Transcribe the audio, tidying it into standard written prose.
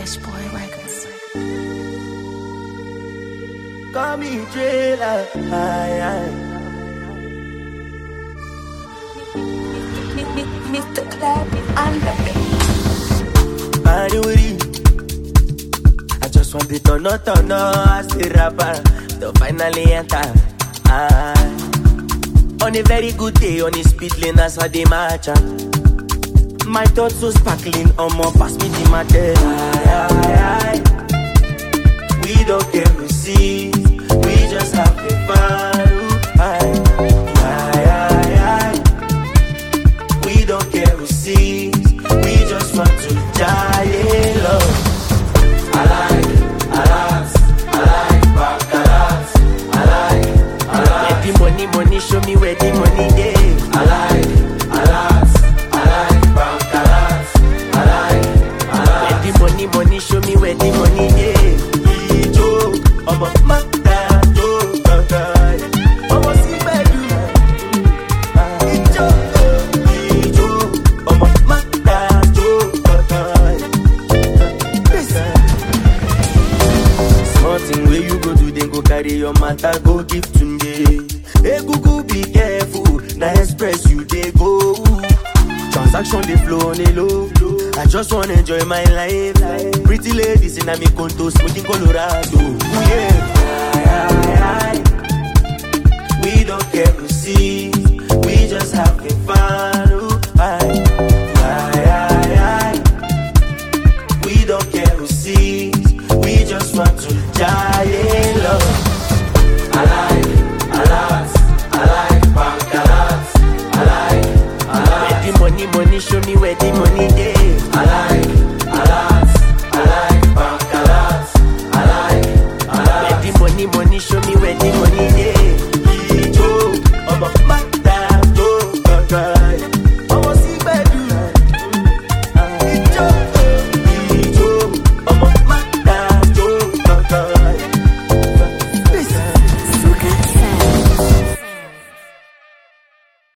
Fresh Boy Records. Call me trailer. Mr. Clap and the I just want to turn as the rapper to finally enter. On a very good day, on his speed lane, I saw the match. My thoughts so sparkling, more pass me the matter. We don't care who sees, we just have fun. We don't care who sees, we just want to die love. I like baccarat. Let the money show me where the money is. I like baccarat. Let the money show me where the money is. I'm a carry your matter, go give to me. Hey, Google, be careful. Now express you, they go. Transaction, they flow on the low. I just wanna enjoy my life. Pretty ladies in me conto, smoking Colorado. Yeah. We don't care who sees, we just having fun. We don't care who sees, we just want to die in love. I like baccarat. Where the money show me where the money is. I like baccarat. Where the money show me where the money is.